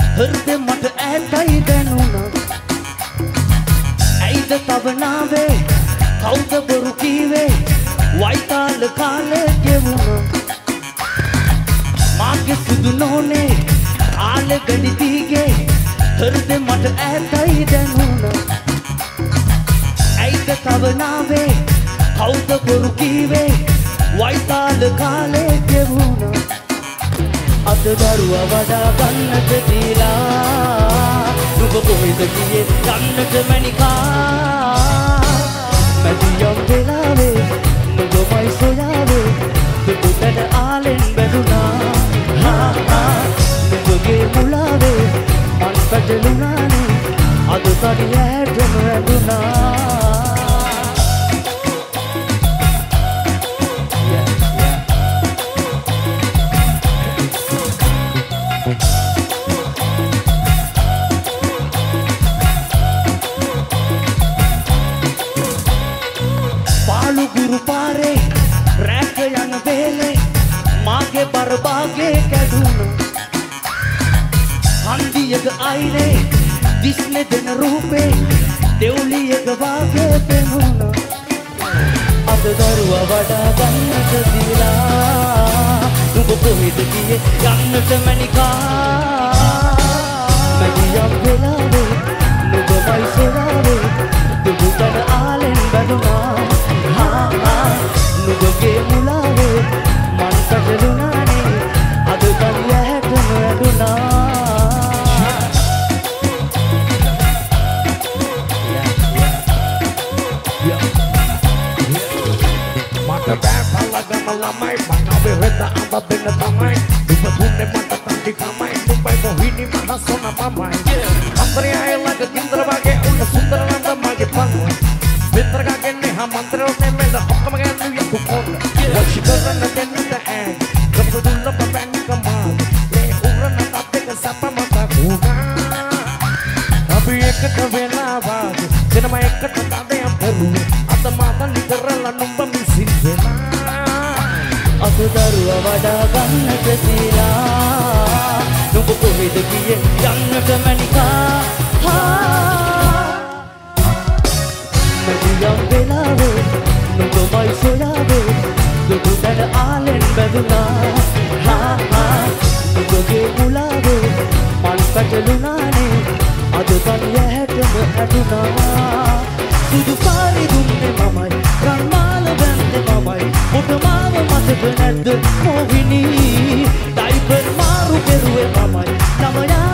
හෘදෙ මට ඈතයි දැනුණා ඇයිද තවනාවේ කවුද බොරු කීවේ වයිතාල කාලේ ගෙවුණා මාගේ සුදු නෝනේ ආල ගණිතීගේ හෘදෙ මට ඈතයි දැනුණා ඇයිද තවනාවේ කවුද බොරු කීවේ වයිතාල කාලේ ගෙවුණා අද දරුවා වඩා ගන්නට දීලා නුඹ කොහෙද ගියේ ගන්නට මැනිකා මැදියම් වෙලාවේ නුඹමයි සොයාවේ දුටුතන ආලෙන් බැඳුනා නුඹගේ මුලාවේ මන් පැටලුණානේ අද තනියටම ඇඳුනා බරබාගේ කැඩුණා හන්දියක අයිනේ දිස්නේ දෙන රූපේ දෙව්ලියක වාගේ පෙනුණා අද දරුවා වඩා ගන්නට දීලා නුඹ කොහෙද ගියේ යන්නට මැනිකා මැදියම් වෙලාවේ නුඹමයි සොයාවේ දුටුතන ආලෙන් බැඳුනා නුඹගේ මුලාවේ මන් පැටලුණානේ අද තනියටම ඇඳුනා මට බෑපල්ලගම ළමයි මං අපේ වෙත අඹ දෙන්න තමයි දුක දුන්නේ මට තන්ටි කමයි නුඹයි කොහිනි මහ සොන මමයි අම්බරේ අයලක කින්දර වගේ උන්න සුන්දර නන්ද මගේ පන්නුයි විතර ගන්නේ හා මන්ත්‍රෝනේ මෙන්න ඔක්කොම ගන්නේ යකු පොන්න වශි කරන්න දෙන්නට ඈ කපුදුල්ල පපැන් කමා මේ උරන තත්ත්වක සප මත කුණා අපි එකට වෙලා වාගේ දෙනම එකට තදයම් කරුවේ අත මාතන් කරලා නුඹ මිසින් වෙලා අද දරුවා වඩා ගන්නට දීලා නුඹ කොහෙද ගියේ යන්නට මැනිකා මැදියම් වෙලාවේ නුඹමයි සොයාවේ දුටුතන ආලෙන් බැඳුනා නුඹගේ මුලාවේ මන් පැටලුණානේ අද තනියටම ඇඳුනා සුදු පාරේ දුන්නේ මමයි රන්මාල බැන්දේ මමයි මොට මාව මතක නැද්ද මොහිනී ඩයිපර් මාරු කෙරුවේ මමයි ළමයා